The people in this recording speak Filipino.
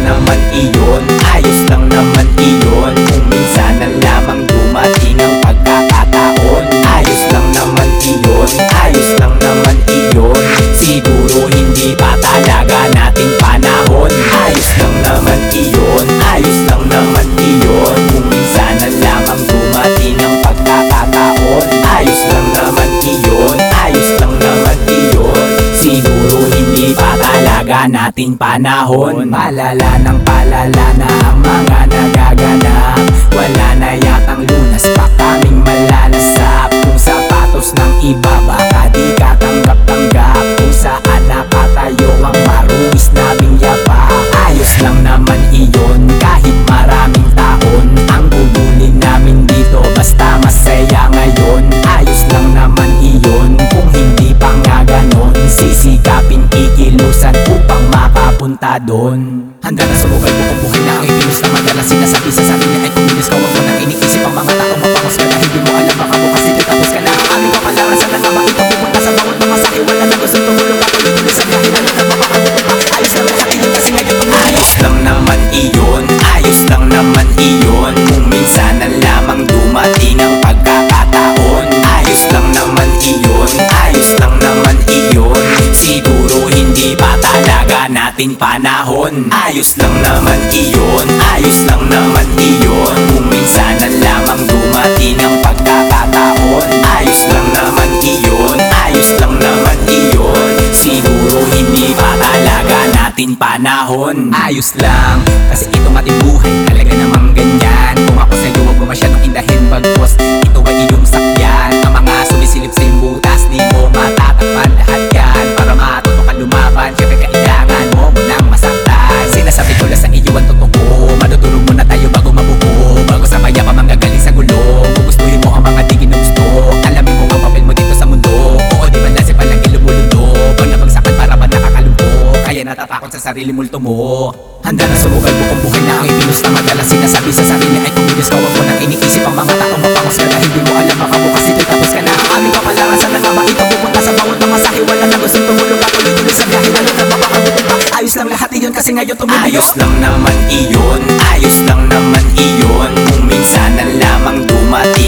naman iyon, ayos lang naman iyon. Kung minsan na lamang dumating ang pagkakataon, ayos lang naman iyon, ayos lang naman iyon. Siguro hindi pa talaga nating panahon, ayos lang naman iyon, ayos lang naman iyon. Kung minsan na lamang dumating ang pagkakataon, ayos lang naman iyon, ayos lang naman iyon. Siguro hindi pa talaga nating panahon. Palala ng palala na ang mga nagaganap, wala na yatang lunas pa kaming malalasap. Kung sapatos ng iba baka di ka tanggap-tanggap, kung saan nakatayo ang maruwis naming yapa. Ayos lang naman iyon kahit maraming taon ang gugulin namin dito, basta masaya ngayon. Ayos lang naman iyon kung hindi pa nga ganon, sisikapin kikilusan upang makapunta doon. Handa na sumubay mo kung buhay na ang ipinus na madalas sinasabi sa sarili ay kumilos ka. Huwag mo nang iniisip ang mga taong mapangos ka na hindi mo alam, baka bukas dito tapos ka na. Ang aming kapalaran sana nga ba ikaw pupunta sa bawat mga sahi, wala na gustong tumulong ka tuloy-tuloy sa biyahe na lang makakabuti pa. Ayos lang lahat iyon kasi ngayon tumulong. Ayos lang naman iyon, ayos lang naman iyon. Kung minsan na lamang dumating ang pagkakataon, ayos lang naman iyon, ayos lang naman iyon. Siguro hindi pa talaga nating panahon, ayos lang naman iyon, ayos lang naman iyon. Kung minsan na lamang dumating ang pagkakataon, ayos lang naman iyon, ayos lang naman iyon. Siguro hindi pa talaga natin panahon, ayos lang kasi itong ating buhay talaga namang ganyan. Kung ako sa'yo huwag mo masyadong indahin, bagpos ito ay iyong sakyan. Ang mga sumisilip sa iyong butas di mo matatakpan lahat yan. Para matuto ka lumaban, syempre kailangan mo munang masaktan. Sinasabi ko lang sa iyo ang totoo, madudurog muna tayo bago mabuo, bago sa maya pa manggagaling sa gulo. Gugustuhin mo ang mga di ginugusto, alamin mo ang papel mo dito sa mundo. Oo di ba nasi palang ilumulundo, pag nabagsakan para ba nakakalumpo, kaya natatakot sa sarili multo mo. Handa na sumubay mo kung buhay na ang ipinus na madalas sinasabi sa sarili ay kumilos ka. Huwag mo nang iniisip ang mga taong mapangos ka na hindi mo alam, baka bukas dito tapos ka na. Ang aming kapalaran sana nga ba ikaw pupunta sa bawat mga sahi, wala na gustong tumulong ka tuloy-tuloy sa biyahe na lang makakabuti pa. Ayos lang lahat iyon kasi ngayon tumulong. Ayos lang naman iyon, ayos lang naman iyon. Kung minsan na lamang dumating